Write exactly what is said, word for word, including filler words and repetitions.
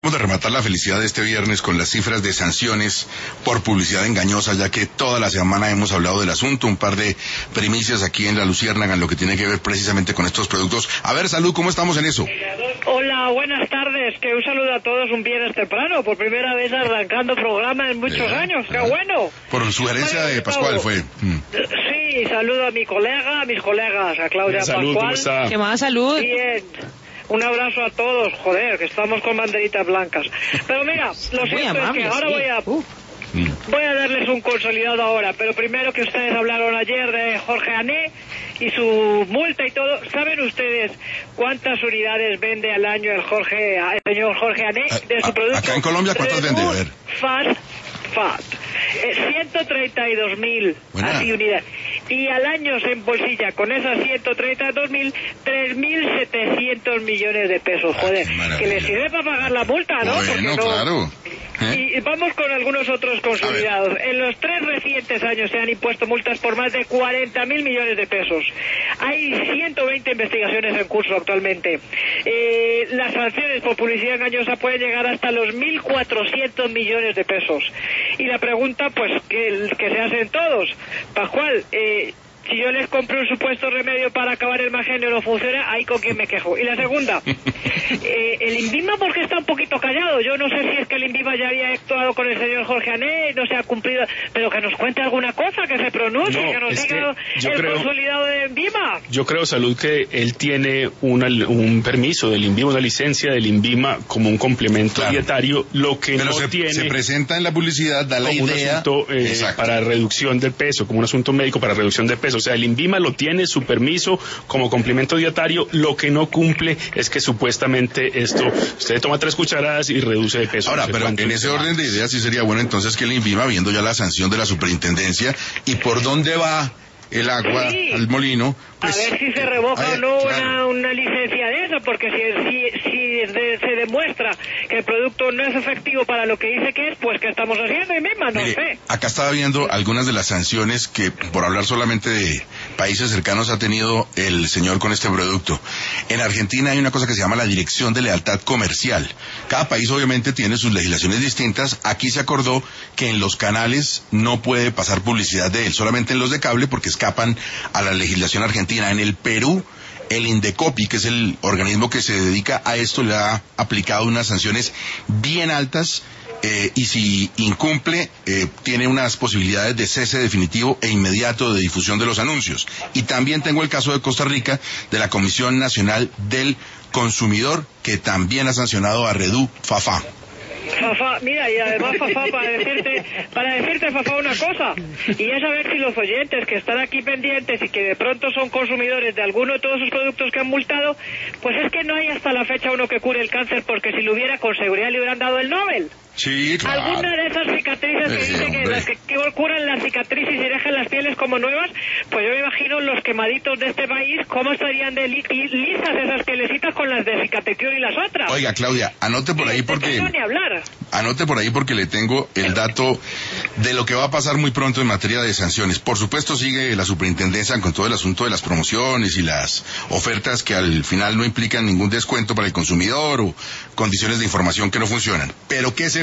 Vamos a rematar la felicidad de este viernes con las cifras de sanciones por publicidad engañosa, ya que toda la semana hemos hablado del asunto, un par de primicias aquí en La Luciérnaga en lo que tiene que ver precisamente con estos productos. A ver, Salud, ¿cómo estamos en eso? Hola, buenas tardes, que un saludo a todos un viernes temprano, por primera vez arrancando programa en muchos eh, años, qué eh. bueno. Por sugerencia de Pascual fue. Mm. Sí, saludo a mi colega, a mis colegas, a Claudia Salud, Pascual. ¿cómo está? ¿Qué más, Salud? Bien. Un abrazo a todos, joder, que estamos con banderitas blancas. Pero mira, lo cierto es que ahora voy a... Uh. Voy a darles un consolidado ahora, pero primero que ustedes hablaron ayer de Jorge Ané y su multa y todo. ¿Saben ustedes cuántas unidades vende al año el Jorge, el señor Jorge Ané de su producto? Acá en Colombia, ¿cuántas vende? A ver. Fast Fat. Eh, ciento treinta y dos mil así unidades. Y al año se embolsilla con esas ciento treinta y dos mil, tres mil setecientos millones de pesos. Joder, ah, que le sirve para pagar la multa, ¿no? Bueno, Porque no... claro. ¿Eh? Y vamos con algunos otros consolidados. En los tres recientes años se han impuesto multas por más de cuarenta mil millones de pesos. Hay ciento veinte investigaciones en curso actualmente. Eh, las sanciones por publicidad engañosa pueden llegar hasta los mil cuatrocientos millones de pesos. Y la pregunta, pues, que, que se hacen todos. Pascual, eh, si yo les compro un supuesto remedio para acabar el mal genio no funciona, ahí con quién me quejo. Y la segunda, eh, el INVIMA, porque está un poquito callado. Yo no sé si es que el INVIMA ya había actuado con el señor Jorge Ané, no se ha cumplido, pero que nos cuente alguna cosa, que se pronuncie, no, que nos diga que el creo, consolidado de INVIMA. Yo creo, Salud, que él tiene una, un permiso del INVIMA, una licencia del INVIMA como un complemento claro. dietario, lo que pero no se, tiene... se presenta en la publicidad, da la como idea... un asunto eh, para reducción del peso, como un asunto médico para reducción de peso. O sea, el INVIMA lo tiene, su permiso como complemento dietario, lo que no cumple es que supuestamente esto, usted toma tres cucharadas y reduce de peso. Ahora, no sé pero en ese orden de ideas sí sería bueno entonces que el INVIMA, viendo ya la sanción de la superintendencia y por dónde va el agua sí. al molino, pues, a ver si se revoca o no claro. una, una licencia de eso, porque si, si, si de, se demuestra que el producto no es efectivo para lo que dice que es, pues ¿qué estamos haciendo? Y misma, no Mire, sé. Acá estaba viendo algunas de las sanciones que, por hablar solamente de países cercanos, ha tenido el señor con este producto. En Argentina hay una cosa que se llama la Dirección de Lealtad Comercial. Cada país obviamente tiene sus legislaciones distintas. Aquí se acordó que en los canales no puede pasar publicidad de él, solamente en los de cable, porque escapan a la legislación argentina. En el Perú, el Indecopi, que es el organismo que se dedica a esto, le ha aplicado unas sanciones bien altas eh, y si incumple, eh, tiene unas posibilidades de cese definitivo e inmediato de difusión de los anuncios. Y también tengo el caso de Costa Rica, de la Comisión Nacional del Consumidor, que también ha sancionado a Redu Fafá. Fafá, mira, y además Fafá, para decirte, para decirte Fafá una cosa, y es a ver si los oyentes que están aquí pendientes y que de pronto son consumidores de alguno de todos sus productos que han multado, pues es que no hay hasta la fecha uno que cure el cáncer, porque si lo hubiera con seguridad le hubieran dado el Nobel. Sí, claro. Alguna de esas cicatrices que sí, dice que, las que, que curan las cicatrices y dejan las pieles como nuevas, pues yo me imagino los quemaditos de este país, cómo estarían de li lisas esas pielecitas con las de cicatrición y las otras. Oiga, Claudia, anote por ahí porque... No ni hablar. Anote por ahí porque le tengo el dato de lo que va a pasar muy pronto en materia de sanciones. Por supuesto sigue la superintendencia con todo el asunto de las promociones y las ofertas que al final no implican ningún descuento para el consumidor o condiciones de información que no funcionan. Pero ¿qué se